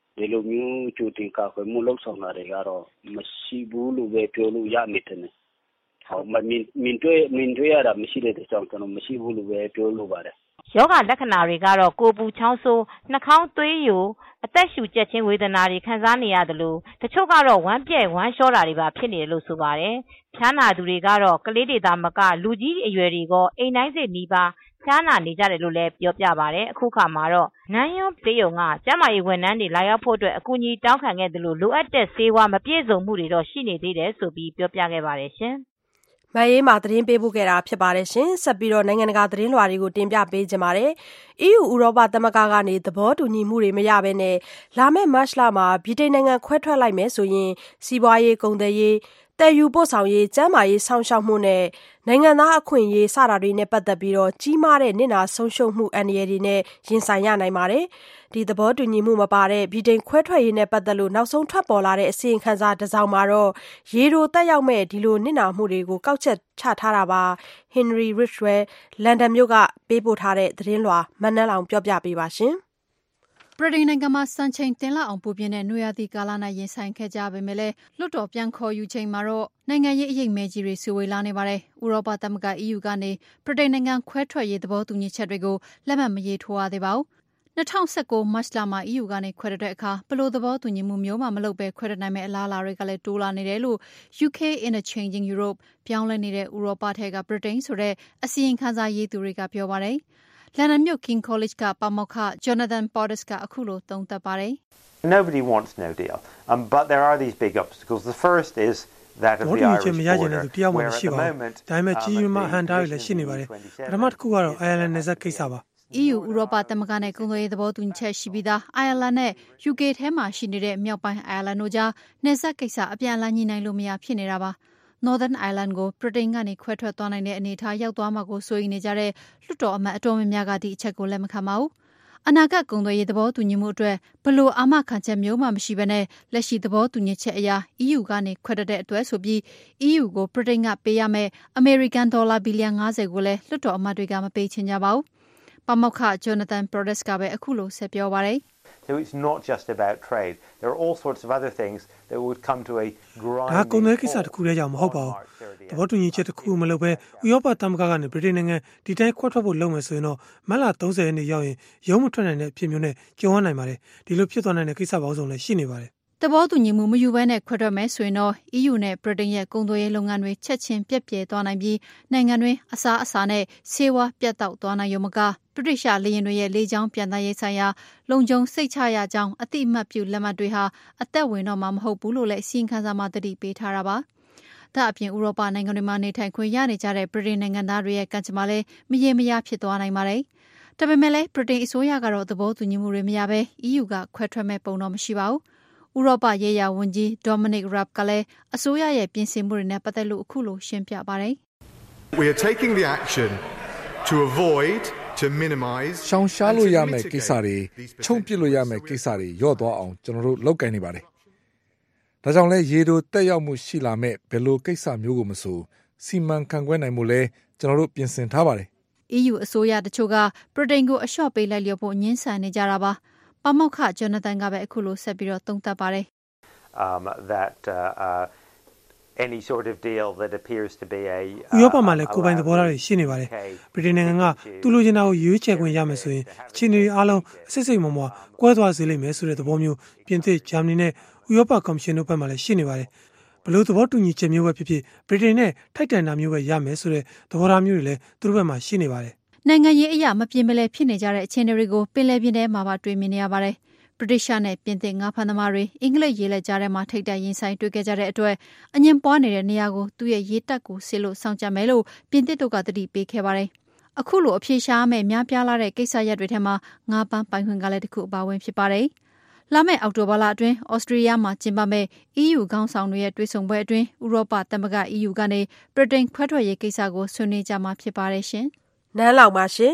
ဒီလိုမျိုးကြိုတင်ကာကွယ်မှုလှုပ်ဆောင်တာတွေကတော့မရှိဘူးလို့ပဲပြောလို့ရမယ်တဲ့။ဟုတ်မမြင်မြင်တွေ့မြင်တွေ့ရတာမရှိတဲ့ကြောင့်ကျွန်တော်မရှိဘူးလို့ပဲပြောလို့ပါတယ်။ယောဂလက္ခဏာတွေကတော့ကိုယ်ပူချောင်းဆိုးနှာခေါင်းသွေးယိုအသက်ရှူကျက်ခြင်းဝေဒနာတွေခံစားနေရတယ်လို့တချို့ကတော့ဝမ်းပြက်ဝမ်းလျှောတာတွေပါဖြစ်နေတယ်လို့ဆိုပါတယ်။ဖျားနာသူတွေကတော့ကလေးတွေသာမကလူကြီးအရွယ်တွေကအိမ်တိုင်းစိနီးပါးဖျားနာနေကြတယ်လို့လည်းပြောပြပါတယ်။အခုခါမှာတော့နန်းရွန်းဒေယုံကကျန်းမာရေးဝန်ထမ်းတွေလာရောက်ဖို့အတွက်အကူအညီတောင်းခံခဲ့တယ်လို့လိုအပ်တဲ့ဆေးဝါးမပြည့်စုံမှုတွေတော့ရှိနေသေးတယ်ဆိုပြီးပြောပြခဲ့ပါတယ်ရှင်။မအေးမှာသတင်းပေးပို့ခဲ့တာဖြစ်ပါတယ်ရှင်။ဆက်ပြီးတော့နိုင်ငံတကာသတင်းလွှာတွေကိုတင်ပြပေးကြပါမယ်။ အီးယူဥရောပသမဂ္ဂကနေသဘောတူညီမှုတွေမရဘဲနဲ့လာမယ့်မတ်လမှာဗြိတိန်နိုင်ငံခွဲထွက်လိုက်မယ်ဆိုရင်စီးပွားရေးကုန်သွယ်ရေးတည်ယူပို့ဆောင်ရေးကျန်းမာရေးစောင့်ရှောက်မှုနဲ့နိုင်ငံသားအခွင့်အရေးစတာတွေနဲ့ပတ်သက်ပြီးတော့ကြီးမားတဲ့နစ်နာဆုံးရှုံးမှုအန္တရာယ်တွေနဲ့ရင်ဆိုင်ရနိုင်ပါတယ်။ဒီသဘောတူညီမှုမပါတဲ့ဗြိတိန်ခွဲထွက်ရေးနဲ့ပတ်သက်လို့နောက်ဆုံးထွက်ပေါ်လာတဲ့အစီရင်ခံစာတစ်စောင်မှာတော့ရေတိုတက်ရောက်မဲ့ဒီလိုနစ်နာမှုတွေကိုကောက်ချက်ချထားတာပါ။ Henry Ridgwell လန်ဒန်မြို့ကပေးပို့ထားတဲ့သတင်းလွှာမနှန်းလောင်ပြောပြပေးပါရှင်။ဗြိတိန်နိုင်ငံမှာစံချိန်တင်လောက်အောင်ပူပြင်းတဲ့နွေရာသီကာလနဲ့ရင်ဆိုင်ခဲ့ကြပေမဲ့လည်းလွတ်တော်ပြန်ခေါ်ယူချိန်မှာတော့နိုင်ငံရေးအရေးမဲကြီးတွေဆွေးဝေးလာနေပါတယ်။ဥရောပသမဂ္ဂ E U ကနေဗြိတိန်နိုင်ငံခွဲထွက်ရေးသဘောတူညီချက်တွေကိုလက်မှတ်မရေးထိုးရသေးပါဘူး။၂၀၁၉မတ်လမှာ E U ကနေခွဲထွက်တဲ့အခါဘလို့သဘောတူညီမှုမျိုးမှမလုပ်ဘဲခွဲထွက်နိုင်မဲ့အလားအလာတွေကလည်းတိုးလာနေတယ်လို့ U K in a Changing Europe ပြောင်းလဲနေတဲ့ဥရောပထဲကဗြိတိန်ဆိုတဲ့အစီရင်ခံစာရေးသူတွေကပြောပါတယ်။လန်ဒန်မြို့ King College ကပါမောက္ခ Jonathan Portes ကအခုလိုသုံးသပ်ပါတယ်။ Nobody wants no deal. Um, but there are these big obstacles. The first is that of the Irish border. တရားဝင်ရှိပါဘူး။ဒါပေမဲ့ကြီးကြီးမားမားဟန်တာတွေလည်းရှိနေပါတယ်။ပထမတစ်ခုကတော့ Ireland နယ်စပ်ကိစ္စပါ။ E U ဥရောပသမဂ္ဂနဲ့ကုန်သွယ်ရေးသဘောတူညီချက်ရှိပြီးသား Ireland နဲ့ U K ထဲမှာရှိနေတဲ့မြောက်ပိုင်း Ireland တို့ကြားနယ်စပ်ကိစ္စအပြန်အလှန်ညှိနှိုင်းလို့မရဖြစ်နေတာပါ။ Northern Ireland ကိုဗြိတိန်ကနေခွဲထွက်သွားနိုင်တဲ့အနေအထားရောက်သွားမှာကိုစိုးရိမ်နေကြတဲ့လွှတ်တော်အမတ်အတော်များများကဒီအချက်ကိုလက်မခံပါဘူး။အနာဂတ်ကုန်သွယ်ရေးသဘောတူညီမှုအတွက်ဘလို့အာမခံချက်မျိုးမှမရှိဘဲနဲ့လက်ရှိသဘောတူညီချက်အရ E U ကနေခွဲထွက်တဲ့အတွက်ဆိုပြီး E U ကိုဗြိတိန်ကပေးရမယ့် American ဒေါ်လာဘီလီယံ၅၀ကိုလည်းလွှတ်တော်အမတ်တွေကမပေးချင်ကြပါဘူး။ပါမောက္ခ Jonathan Portes ကပဲအခုလိုဆက်ပြောပါတယ်။ So it's not just about trade. There are all sorts of other things that would come to a grinding. ဒါကုန်သွယ်ကိစ္စတစ်ခုတည်းကြောင့်မဟုတ်ပါဘူး။သဘောတူညီချက်တစ်ခုမလုပ်ဘဲဥရောပသမဂ္ဂကနေဗြိတိန်နိုင်ငံဒီတိုင်းခွဲထွက်ဖို့လုပ်မယ်ဆိုရင်တော့မတ်လ၃၀ရက်နေ့ရောက်ရင်ရုံးမထွက်နိုင်တဲ့အဖြစ်မျိုးနဲ့ကြုံရနိုင်ပါတယ်။ဒီလိုဖြစ်သွားနိုင်တဲ့ကိစ္စပေါင်းစုံလည်းရှိနေပါတယ်။သဘောတူညီမှုမယူဘဲနဲ့ခွဲထွက်မယ်ဆိုရင်တော့ E U နဲ့ဗြိတိန်ရဲ့ကုန်သွယ်ရေးလုပ်ငန်းတွေချက်ချင်းပြက်ပြဲသွားနိုင်ပြီးနိုင်ငံတွင်းအစားအစာနဲ့ဆေးဝါးပြတ်တောက်သွားနိုင်ရုံမကဗြိတိရှလေယာဉ်တွေရဲ့လေကြောင်းပြန်တမ်းရေးဆိုင်ရာလုံခြုံစိတ်ချရကြောင်းအတိအမှတ်ပြုလက်မှတ်တွေဟာအသက်ဝင်တော့မှာမဟုတ်ဘူးလို့လည်းအစီရင်ခံစာမှာတတိပေးထားတာပါ။ဒါအပြင်ဥရောပနိုင်ငံတွေမှာနေထိုင်ခွင့်ရနေကြတဲ့ဗြိတိန်နိုင်ငံသားတွေရဲ့ကံကြမ္မာလည်းမရေမရာဖြစ်သွားနိုင်ပါတယ်။ဒါပေမဲ့လည်းဗြိတိန်အစိုးရကတော့သဘောတူညီမှုတွေမရဘဲ E U ကခွဲထွက်မဲ့ပုံတော့မရှိပါဘူး။ဥရောပရေးရာဝန်ကြီး Dominic Raab ကလည်းအစိုးရရဲ့ပြင်ဆင်မှုတွေနဲ့ပတ်သက်လို့အခုလိုရှင်းပြပါတယ်။ We are taking the action to avoid to minimize ရှောင်ရှားလို့ရမယ့်ကိစ္စတွေချုံပစ်လို့ရမယ့်ကိစ္စတွေရော့သွားအောင်ကျွန်တော်တို့လုပ်ကိုင်နေပါတယ်။ဒါကြောင့်လဲရေတိုတက်ရောက်မှုရှိလာမဲ့ဘယ်လိုကိစ္စမျိုးကိုမဆိုစီမံခန့်ခွဲနိုင်မှုလဲကျွန်တော်တို့ပြင်ဆင်ထားပါတယ်။ E U အစိုးရတချို့ကဗြိတိန်ကိုအလျှော့ပေးလိုက်လျော်ဖို့ညှင်းဆန်နေကြတာပါ။ပါမောက္ခ Jonathan ကပဲအခုလိုဆက်ပြီးတော့သုံးသပ်ပါတယ်။ Um that uh, uh any sort of deal that appears to be a ဥရောပမှာလည်းကိုယ်ပိုင်သဘောထားတွေရှိနေပါတယ်ဗြိတိန်နိုင်ငံကသူ့လိုချင်တာကိုရွေးချယ်ခွင့်ရမယ်ဆိုရင်အခြေအနေအားလုံးအစစ်စိတ်မမွာကွဲသွားစေလိမ့်မယ်ဆိုတဲ့သဘောမျိုးပြင်သစ်ဂျာမနီနဲ့ဥရောပကော်မရှင်တို့ဘက်မှလည်းရှိနေပါတယ်ဘလို့သဘောတူညီချက်မျိုးပဲဖြစ်ဖြစ်ဗြိတိန်နဲ့ထိုက်တန်တာမျိုးပဲရမယ်ဆိုတဲ့သဘောထားမျိုးတွေလည်းသူတို့ဘက်မှာရှိနေပါတယ်နိုင်ငံရေးအရာမပြင်းမလဲဖြစ်နေကြတဲ့အခြေအနေတွေကိုပင်လယ်ပြင်ထဲမှာပါတွေ့မြင်နေရပါတယ်ဗြိတိရှနဲ့ပြင်သစ်ငါးဖမ်းသမားတွေအင်္ဂလိပ်ရေလက်ကြားထဲမှာထိပ်တိုက်ရင်ဆိုင်တွေ့ခဲ့ကြတဲ့အတွက်အငြင်းပွားနေတဲ့နေရာကိုသူ့ရဲ့ရေတပ်ကိုဆေးလို့စောင့်ကြမယ်လို့ပြင်သစ်တို့ကတတိပေးခဲ့ပါတယ်။အခုလိုအပြေရှားမဲ့များပြားလာတဲ့ကိစ္စရပ်တွေထဲမှာငါးပန်းပိုင်ခွင့်ကလည်းတစ်ခုအပါဝင်ဖြစ်ပါတယ်။လာမယ့်အောက်တိုဘာလအတွင်းဩစတြေးလျမှာကျင်းပမဲ့ E U ခေါင်းဆောင်တွေရဲ့တွေ့ဆုံပွဲအတွင်းဥရောပသမဂ္ဂ E U ကနေဗြိတိန်ခွဲထွက်ရေးကိစ္စကိုဆွေးနွေးကြမှာဖြစ်ပါတယ်ရှင်။နန်းလောင်ပါရှင်။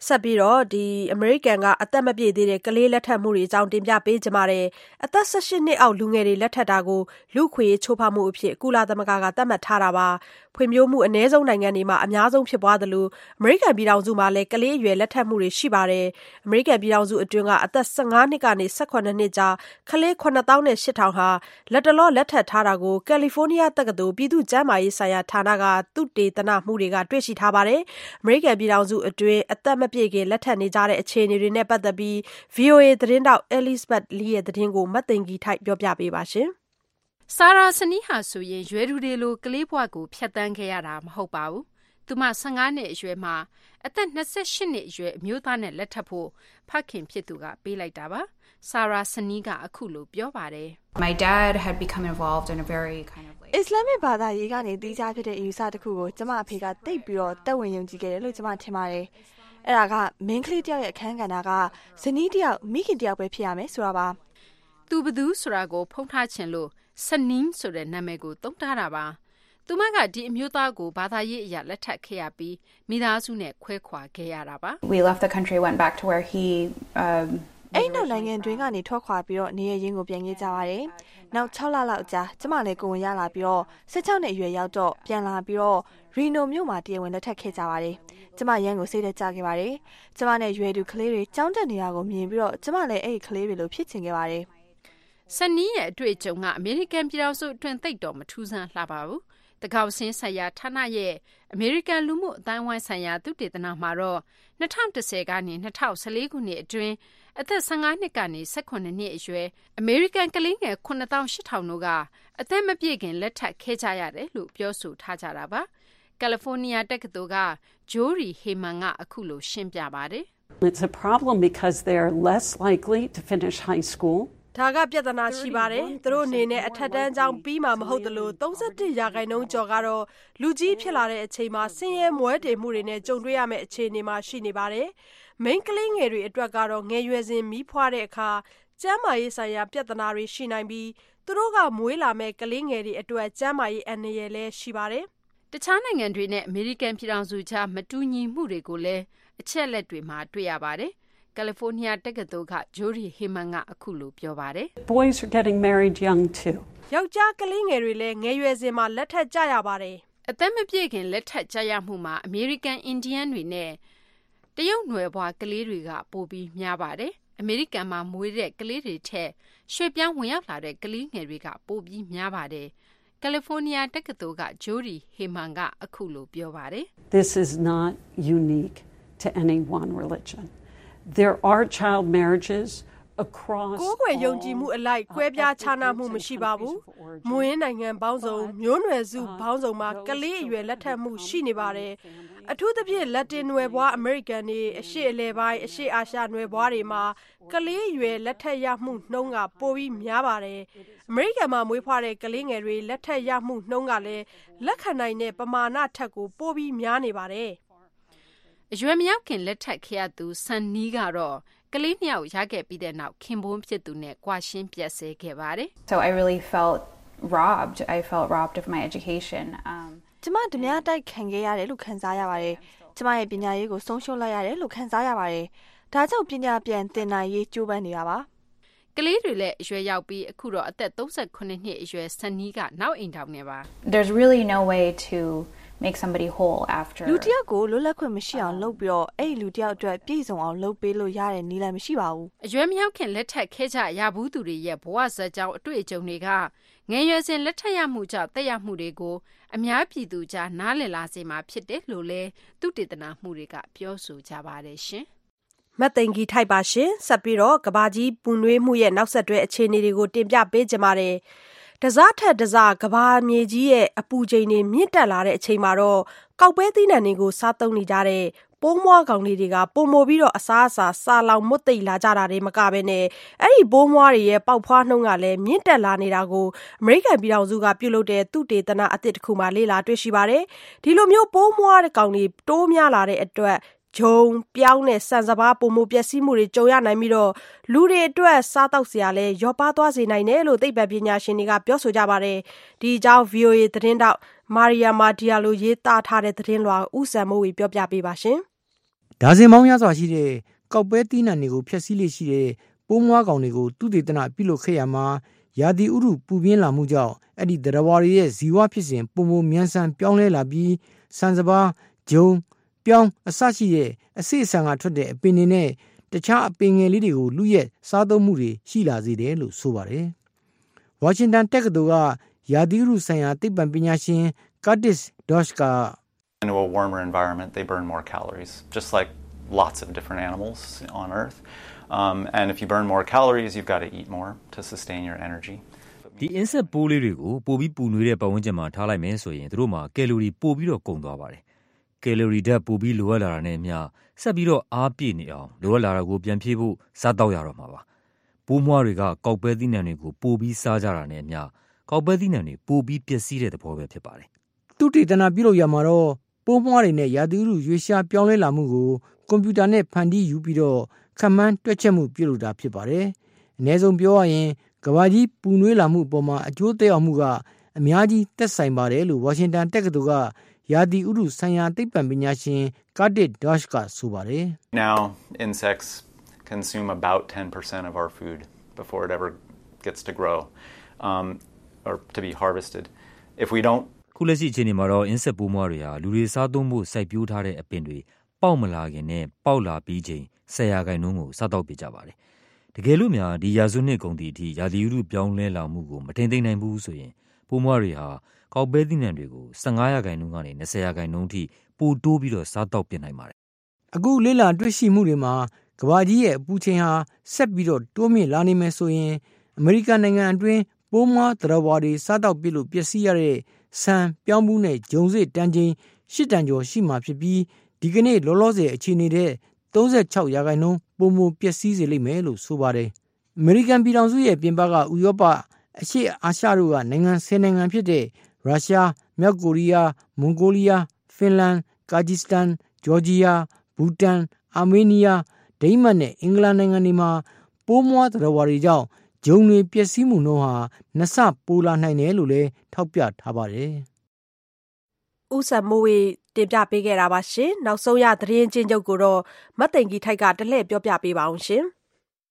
ဆက်ပြီးတော့ဒီအမေရိကန်ကအသက်မပြည့်သေးတဲ့ကလေးလက်ထပ်မှုတွေအကြောင်းတင်ပြပေးကြပါတယ်အသက်၁၈နှစ်အောက်လူငယ်တွေလက်ထပ်တာကိုလူခွေချိုးဖောက်မှုအဖြစ်ကုလသမဂ္ဂကသတ်မှတ်ထားတာပါဖွံ့ဖြိုးမှုအ ਨੇ ဆုံးနိုင်ငံတွေမှာအများဆုံးဖြစ်ပွားသလိုအမေရိကန်ပြည်ထောင်စုမှာလည်းကလေးအရွယ်လက်ထပ်မှုတွေရှိပါတယ်အမေရိကန်ပြည်ထောင်စုအတွင်းကအသက်၁၅နှစ်ကနေ၁၈နှစ်ကြားကလေးခုနှစ်သောင်းရှစ်ထောင်ဟာလက်တလောလက်ထပ်ထားတာကိုကယ်လီဖိုးနီးယားတက္ကသိုလ်ပြည်သူ့ကျန်းမာရေးဆိုင်ရာဌာနကသုတေသနမှုတွေကတွေ့ရှိထားပါတယ်အမေရိကန်ပြည်ထောင်စုအတွင်းအသက်မပြည့်ခင်လက်ထပ်နေကြတဲ့အခြေအနေတွေနဲ့ပတ်သက်ပြီး ဗွီအိုအေ သတင်းတောက် Elizabeth Lee ရဲ့သတင်းကိုမသိင်္ဂီထိုက်ပြောပြပေးပါရှင်ဆာရာစနီးဟာဆိုရင်ရွယ်သူတွေလိုကလေးဘဝကိုဖျက်ဆီးခဲ့ရတာမဟုတ်ပါဘူး။သူမ၁၅နှစ်အရွယ်မှာအသက်၂၈နှစ်အရွယ်အမျိုးသားနဲ့လက်ထပ်ဖို့ဖခင်ဖြစ်သူကပေးလိုက်တာပါ။ဆာရာစနီးကအခုလိုပြောပါတယ်။ My dad had become involved in a very kind of like Islamic ဘာသာရေးကနေတီးခြားဖြစ်တဲ့အယူဆတစ်ခုကိုကျမအဖေကတိတ်ပြီးတော့တက်ဝင်ယုံကြည်ခဲ့တယ်လို့ကျမထင်ပါတယ်။အဲ့ဒါကမင်းကလေးတယောက်ရဲ့အခန်းကဏ္ဍကဇနီးတယောက်မိခင်တယောက်ပဲဖြစ်ရမယ်ဆိုတာပါ။သူဘသူဆိုတာကိုဖုံးထားခြင်းလို့စနီးဆိုတဲ့နာမည်ကိုသုံးထားတာပါ။သူမကဒီအမျိုးသားကိုဘာသာရေးအရာလက်ထပ်ခဲ့ရပြီးမိသားစုနဲ့ခွဲခွာခဲ့ရတာပါ။ We left the country went back to where he um အဲ့နောက်နိုင်ငံတွင်းကနေထွက်ခွာပြီးတော့နေရရင်းကိုပြန်ခဲ့ကြပါတယ်။နောက်၆လလောက်ကြာကျမလည်းကိုဝင်ရလာပြီးတော့၁၆နှစ်အရွယ်ရောက်တော့ပြန်လာပြီးတော့ရီနိုမြို့မှာတရားဝင်လက်ထပ်ခဲ့ကြပါတယ်။ကျမရန်ကိုစိတ်သက်ကြခဲ့ပါတယ်။ကျမနဲ့ရွယ်သူကလေးတွေကြောင်းတက်နေတာကိုမြင်ပြီးတော့ကျမလည်းအဲ့ဒီကလေးတွေလိုဖြစ်ချင်ခဲ့ပါတယ်။စနီးရဲ့အတွေ့အကြုံကအမေရိကန်ပြည်ထောင်စုအတွင်းသိပ်တော့မထူးဆန်းလှပါဘူး။တကောက်စင်းဆိုင်ရာဌာနရဲ့အမေရိကန်လူမှုအတိုင်းဝိုင်းဆိုင်ရာသုတေသနမှာတော့၂၀၁၀ကနေ၂၀၁၄ခုနှစ်အတွင်းအသက်၁၅နှစ်ကနေ၁၈နှစ်အရွယ်အမေရိကန်ကလေးငယ်ခုနှစ်သောင်းရှစ်ထောင်တို့ကအသက်မပြည့်ခင်လက်ထပ်ခဲ့ကြရတယ်လို့ပြောဆိုထားကြတာပါ။ကယ်လီဖိုးနီးယားတက္ကသိုလ်ကဂျိုးရီဟေမန်ကအခုလိုရှင်းပြပါတယ်။ It's a problem because they're less likely to finish high school ဒါကပြဿနာရှိပါတယ်သူတို့အနေနဲ့အထက်တန်းကျောင်းပြီးမှမဟုတ်သလို၃၁ရာခိုင်နှုန်းကျော်ကတော့လူကြီးဖြစ်လာတဲ့အချိန်မှာဆင်းရဲမွဲတေမှုတွေနဲ့ကြုံတွေ့ရမယ့်အခြေအနေမှာရှိနေပါတယ်မိန်းကလေးငယ်တွေအတွက်ကတော့ငယ်ရွယ်စဉ်မီးဖွားတဲ့အခါကျန်းမာရေးဆိုင်ရာပြဿနာတွေရှိနိုင်ပြီးသူတို့ကမွေးလာမဲ့ကလေးငယ်တွေအတွက်ကျန်းမာရေးအန္တရာယ်လည်းရှိပါတယ်တခြားနိုင်ငံတွေနဲ့အမေရိကန်ပြည်ထောင်စုကြားမတူညီမှုတွေကိုလည်းအချက်လက်တွေမှာတွေ့ရပါတယ်ကယ်လီဖိုးနီးယားတက္ကသိုလ်ကဂျိုးရီဟေမန်ကအခုလိုပြောပါတယ် Boys are getting married young too ယောက်ျားကလေးငယ်တွေလည်းငယ်ရွယ်စဉ်မှာလက်ထပ်ကြရပါတယ်အသက်မပြည့်ခင်လက်ထပ်ကြရမှုမှာအမေရိကန်အင်ဒီယန်တွေနဲ့တရုတ်နွယ်ဘွားကလေးတွေကပိုပြီးများပါတယ်အမေရိကန်မှာမွေးတဲ့ကလေးတွေထက်ရွှေ့ပြောင်းဝင်ရောက်လာတဲ့ကလေးငယ်တွေကပိုပြီးများပါတယ်ကယ်လီဖိုးနီးယားတက္ကသိုလ်ကဂျိုးရီဟေမန်ကအခုလိုပြောပါတယ် This is not unique to any one religion There are child marriages across ကိုယ်ွယ်ယုံကြည်မှုအလိုက်ကွဲပြားခြားနားမှုမရှိပါဘူး။မွေးနိုင်ငံပေါင်းစုံမျိုးနွယ်စုပေါင်းစုံမှာကလေးအရွယ်လက်ထပ်မှုရှိနေပါတယ်။အထူးသဖြင့်လက်တင်နွယ်ဘွားအမေရိကန်တွေအရှေ့အလယ်ပိုင်းအရှေ့အာရှနွယ်ဘွားတွေမှာကလေးအရွယ်လက်ထပ်ရမှုနှုန်းကပိုပြီးများပါတယ်။အမေရိကန်မှာမွေးဖွားတဲ့ကလေးငယ်တွေလက်ထပ်ရမှုနှုန်းကလည်းလက်ခံနိုင်တဲ့ပမာဏထက်ကိုပိုပြီးများနေပါတယ်။အရွယ်မရောက်ခင်လက်ထပ်ခဲ့ရသူဆန်နီးကတော့ကလေးနှစ်ယောက်ရခဲ့ပြီးတဲ့နောက်ခင်ပွန်းဖြစ်သူနဲ့ကြွားရှင်းပြတ်ဆဲခဲ့ပါတယ် So I really felt robbed I felt robbed of my education um ကျမဓမြတိုက်ခံခဲ့ရတယ်လို့ခံစားရပါတယ်ကျမရဲ့ပညာရေးကိုဆုံးရှုံးလိုက်ရတယ်လို့ခံစားရပါတယ်ဒါကြောင့်ပညာပြန်သင်နိုင်ရေးကြိုးပမ်းနေတာပါကလေးတွေလည်းအရွယ်ရောက်ပြီးအခုတော့အသက်၃၉နှစ်အရွယ်ဆန်နီးကနောက်အိမ်ထောင်နေပါ There's really no way to make somebody whole after လူတယောက်ကိုလွတ်လပ်ခွင့်မရှိအောင်လုပ်ပြီးတော့အဲ့လူတယောက်အတွက်ပြည့်စုံအောင်လုပ်ပေးလို့ရတဲ့နည်းလမ်းမရှိပါဘူးအရွယ်မရောက်ခင်လက်ထပ်ခဲကြရဘူးသူတွေရဲ့ဘဝဇာတ်ကြောင်းအတွေ့အကြုံတွေကငယ်ရွယ်စဉ်လက်ထပ်ရမှုကြောင့်တက်ရောက်မှုတွေကိုအများပြည်သူကြားနားလည်လာစေမှာဖြစ်တယ်လို့လဲသုတေသနမှုတွေကပြောဆိုကြပါတယ်ရှင်မတ်သိင်္ဂီထိုက်ပါရှင်ဆက်ပြီးတော့ကဘာကြီးပူနွေးမှုရဲ့နောက်ဆက်တွဲအခြေအနေတွေကိုတင်ပြပေးကြပါမယ်တစားထက်တစားကဘာမြေကြီးရဲ့အပူချိန်တွေမြင့်တက်လာတဲ့အချိန်မှာတော့ကောက်ပဲသီးနှံတွေကိုစားသုံးနေကြတဲ့ပိုးမွားကောင်လေးတွေကပုံမိုပြီးတော့အစားအစာစာလောင်မွတ်သိပ်လာကြတာတွေမကဘဲနဲ့အဲ့ဒီပိုးမွားတွေရဲ့ပေါက်ဖွားနှုန်းကလည်းမြင့်တက်လာနေတာကိုအမေရိကန်ပြည်ထောင်စုကပြုလုပ်တဲ့သုတေသနအသစ်တစ်ခုမှလေ့လာတွေ့ရှိပါတယ်ဒီလိုမျိုးပိုးမွားတဲ့ကောင်တွေတိုးများလာတဲ့အတွက်ဂျုံပြောင်းနဲ့ဆန်စပါးပုံမပျက်စီးမှုတွေကြုံရနိုင်ပြီးတော့လူတွေအတွက်စားတောက်စရာလဲရောပါသွားစေနိုင်တယ်လို့သိပ္ပံပညာရှင်တွေကပြောဆိုကြပါတယ်ဒီအကြောင်း ဗွီအိုအေ သတင်းတောက်မာရီယာမာဒီယာလိုရေးသားထားတဲ့သတင်းလွှာဦးစံမိုးဝေပြောပြပေးပါရှင်ဒါဇင်မောင်းများစွာရှိတဲ့ကောက်ပဲသီးနှံတွေကိုဖျက်ဆီးလေရှိတဲ့ပိုးမွားကောင်တွေကိုသူတေသနပြုလုပ်ခဲ့ရမှာရာသီဥတုပူပြင်းလာမှုကြောင့်အဲ့ဒီသတ္တဝါတွေရဲ့ဇီဝဖြစ်စဉ်ပုံပုံမြန်ဆန်ပြောင်းလဲလာပြီးဆန်စပါးဂျုံပြောင်းအစရှိတဲ့အစိအဆန်ကထွက်တဲ့အပင်တွေနဲ့တခြားအပင်ငယ်လေးတွေကိုလူရဲ့စားသုံးမှုတွေရှိလာစေတယ်လို့ဆိုပါတယ်။ဝါရှင်တန်တက္ကသိုလ်ကရာသီဥတုဆိုင်ရာသိပ္ပံပညာရှင် Curtis Dosh က In a warmer environment they burn more calories just like lots of different animals on earth um and if you burn more calories you've got to eat more to sustain your energy ဒီ insect ပိုးလေးတွေကိုပိုပြီးပူနွေးတဲ့ပတ်ဝန်းကျင်မှာထားလိုက်မယ်ဆိုရင်တို့မှာကယ်လိုရီပိုပြီးတော့ကုန်သွားပါတယ်ကယ်လိုရီဓာတ်ပိုပြီးလိုအပ်လာတာနဲ့အမျှဆက်ပြီးတော့အားပြည့်နေအောင်လိုအပ်လာတာကိုပြန်ဖြည့်ဖို့စားတော့ရတော့မှာပါပိုးမွှားတွေကကောက်ပဲသီးနှံတွေကိုပိုပြီးစားကြတာနဲ့အမျှကောက်ပဲသီးနှံတွေပိုပြီးပျက်စီးတဲ့သဘောပဲဖြစ်ပါတယ်သူတေသနာပြုလုပ်ရမှာတော့ပိုးမွှားတွေနဲ့ရာသီဥတုရွေးရှားပြောင်းလဲလာမှုကိုကွန်ပျူတာနဲ့ဖန်တီးယူပြီးတော့ခန့်မှန်းတွက်ချက်မှုပြုလုပ်တာဖြစ်ပါတယ်အနည်းဆုံးပြောရရင်ကမ္ဘာကြီးပူနွေးလာမှုအပေါ်မှာအကျိုးသက်ရောက်မှုကအများကြီးသက်ဆိုင်ပါတယ်လို့ဝါရှင်တန်တက္ကသိုလ်ကရာသီဥတုဆိုင်ရာသိပ္ပံပညာရှင် Curtis Dosh ကဆိုပါတယ် Now insects consume about ten percent of our food before it ever gets to grow um or to be harvested if we don't ခုလက်ရှိအချိန်မှာတော့ insect ပိုးမွှားတွေဟာလူတွေစားသုံးဖို့စိုက်ပျိုးထားတဲ့အပင်တွေပေါက်မလာခင်နဲ့ပေါက်လာပြီးချိန်ဆယ်ရာခိုင်နှုန်းကိုစားတော့ပြကြပါတယ်တကယ်လို့များဒီရာစုနှစ်ကုန်သည့်အထိရာသီဥတုပြောင်းလဲလာမှုကိုမထိန်သိမ်းနိုင်ဘူးဆိုရင်ပိုးမွှားတွေဟာကောက်ပဲသီးနှံတွေကိုဆယ်ငါးရာခိုင်နှုန်းကနေ၂၀ရာခိုင်နှုန်းထိပိုတိုးပြီးတော့စားတော့ပြနိုင်ပါတယ်အခုလေ့လာတွေ့ရှိမှုတွေမှာကမ္ဘာကြီးရဲ့အပူချိန်ဟာဆက်ပြီးတော့တိုးမြင့်လာနေမယ်ဆိုရင်အမေရိကန်နိုင်ငံအတွင်းပိုးမွှားသတ္တဝါတွေစားတော့ပြလို့ပျက်စီးရတဲ့ဆန်ပြောင်းမှုနဲ့ဂျုံစစ်တန်းချင်းရှစ်တန်ကျော်ရှိမှဖြစ်ပြီးဒီကနေ့လောလောဆယ်အခြေအနေတဲ့သုံးဆယ်ခြောက်ရာခိုင်နှုန်းပုံမပျက်စီးစေလိမ့်မယ်လို့ဆိုပါတယ်အမေရိကန်ပြည်ထောင်စုရဲ့ပြင်ပကဥရောပအရှေ့အာရှတို့ကနိုင်ငံဆယ်နိုင်ငံဖြစ်တဲ့ရုရှားမြောက်ကိုရီးယားမွန်ဂိုလီးယားဖင်လန်ကာဂျီစတန်ဂျော်ဂျီယာဘူတန်အာမေးနီးယားဒိန်းမတ်နဲ့အင်္ဂလန်နိုင်ငံတွေမှာပိုးမွှားသတ္တဝါတွေကြောင့်ဂျုံတွေပျက်စီးမှုနှုန်းဟာနှစ်ဆပိုလာနိုင်တယ်လို့လည်းထောက်ပြထားပါတယ်။ဦးစံမိုးဝေတင်ပြပေးခဲ့တာပါရှင်။နောက်ဆုံးရသတင်းချင်းချုပ်ကိုတော့မတ်သိန်ကြီးထိုက်ကတလှည့်ပြောပြပေးပါအောင်ရှင်။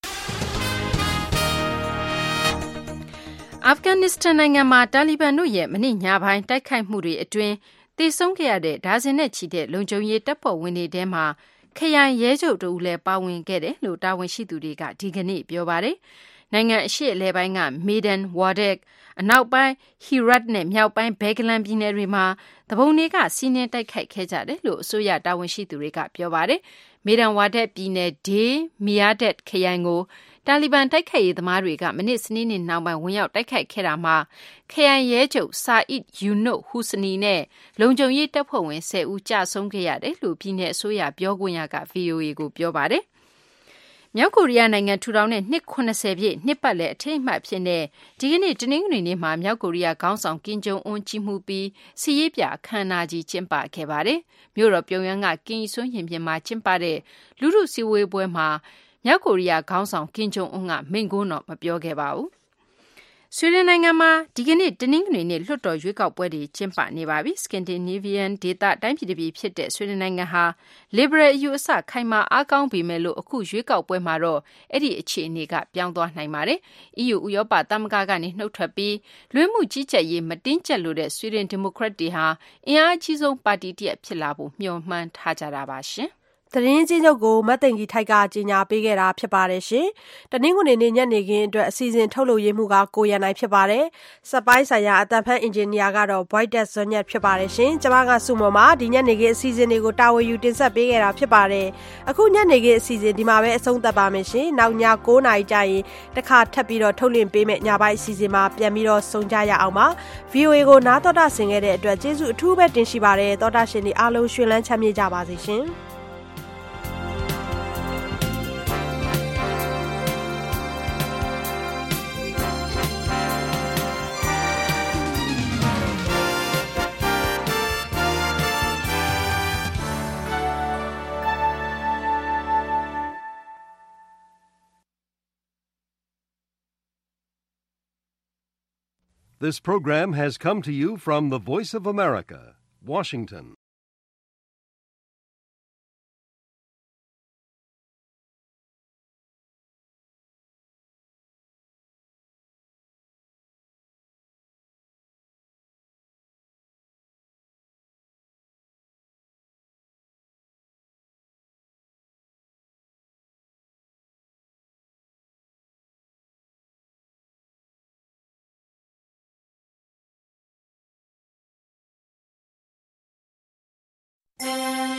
အာဖဂန်နစ္စတန်နိုင်ငံမှာတာလီဘန်တို့ရဲ့မနေ့ညပိုင်းတိုက်ခိုက်မှုတွေအတွင်းသေဆုံးခဲ့ရတဲ့ဒါဇင်နဲ့ချီတဲ့လုံခြုံရေးတပ်ဖွဲ့ဝင်တွေထဲမှာခရိုင်ရဲချုပ်တို့လည်းပါဝင်ခဲ့တယ်လို့တာဝန်ရှိသူတွေကဒီကနေ့ပြောပါတယ်။နိုင်ငံအရှေ့အလယ်ပိုင်းကမေဒန်ဝါဒက်အနောက်ပိုင်းဟီရတ်နဲ့မြောက်ပိုင်းဘဲဂလန်ပြည်နယ်တွေမှာတပုံတွေကစီးနင်းတိုက်ခိုက်ခဲ့ကြတယ်လို့အစိုးရတာဝန်ရှိသူတွေကပြောပါတယ်။မေဒန်ဝါဒက်ပြည်နယ်ဒေးမီယာဒက်ခရိုင်ကိုတာလီဘန်တိုက်ခိုက်ရေးသမားတွေကမနေ့စနေနေ့နောက်ပိုင်းဝင်ရောက်တိုက်ခိုက်ခဲ့တာမှာခရိုင်ရဲချုပ်ဆာအစ်ယူနုဟူစနီနဲ့လုံခြုံရေးတပ်ဖွဲ့ဝင်ဆယ်ဦးကြာဆုံးခဲ့ရတယ်လို့ပြည်내အစိုးရပြောခွင့်ရက ဗွီအိုအေ ကိုပြောပါတယ်။မြောက်ကိုရီးယားနိုင်ငံထူထောင်တဲ့နှစ်ခုနှစ်ဆယ်ပြည့်နှစ်ပတ်လည်အထိမ်းအမှတ်ဖြစ်တဲ့ဒီကနေ့တနင်္ဂနွေနေ့မှာမြောက်ကိုရီးယားခေါင်းဆောင်ကင်ဂျုံအွန်းကြီးမှုပြီးစီရေးပြအခမ်းအနားကြီးကျင်းပခဲ့ပါတယ်။မြို့တော်ပြုံယမ်းကကင်ရီဆွန်းရင်ပြင်မှာကျင်းပတဲ့လူထုစည်းဝေးပွဲမှာမြောက်ကိုရီးယားခေါင်းဆောင်ကင်ဂျုံအွန်းကမိန့်ခွန်းတော့မပြောခဲ့ပါဘူး။ဆွီဒင်နိုင်ငံမှာဒီကနေ့တနင်္ဂနွေနေ့လွှတ်တော်ရွေးကောက်ပွဲတွေကျင်းပနေပါပြီ။ Scandinavian ဒေသတိုင်းပြည်တစ်ပြည်ဖြစ်တဲ့ဆွီဒင်နိုင်ငံဟာ liberal အယူအဆခိုင်မာအားကောင်းပေမဲ့လို့အခုရွေးကောက်ပွဲမှာတော့အဲ့ဒီအခြေအနေကပြောင်းသွားနိုင်ပါတယ်။ အီးယူဥရောပသမဂ္ဂကနေနှုတ်ထွက်ပြီးလွှဲမှုကြီးကြပ်ရေးမတင်းကျပ်လို့တဲ့ဆွီဒင်ဒီမိုကရက်တွေဟာအင်အားအကြီးဆုံးပါတီတစ်ရပ်ဖြစ်လာဖို့မျှော်မှန်းထားကြတာပါရှင်။သတင်းချင်းချုပ်ကိုမတ်သိန်ကြီးထိုက်ကကြီးညာပေးခဲ့တာဖြစ်ပါတယ်ရှင်။တနင်္ဂနွေနေ့ညနေခင်းအတွက်အစီအစဉ်ထုတ်လုပ်ရေးမှုကကိုရန်နိုင်ဖြစ်ပါတယ်။စပိုင်းဆိုင်ရာအတန်ဖန်အင်ဂျင်နီယာကတော့ Voidet ဇွန်ညက်ဖြစ်ပါတယ်ရှင်။ကျွန်မကစုမမဒီညနေခင်းအစီအစဉ်တွေကိုတာဝန်ယူတင်ဆက်ပေးခဲ့တာဖြစ်ပါတယ်။အခုညနေခင်းအစီအစဉ်ဒီမှာပဲအဆုံးသတ်ပါမယ်ရှင်။နောက်ညကိုးနာရီကြာရင်တစ်ခါထပ်ပြီးတော့ထုတ်လွှင့်ပေးမယ့်ညပိုင်းအစီအစဉ်မှာပြန်ပြီးတော့ဆုံကြရအောင်ပါ။ ဗွီအိုအေ ကိုနားတော်တာဆင်ခဲ့တဲ့အတွက်ကျေးဇူးအထူးပဲတင်ရှိပါတယ်။တော်တာရှင်တွေအားလုံးရွှင်လန်းချမ်းမြေ့ကြပါစေရှင်။ This program has come to you from the Voice of America, Washington. ။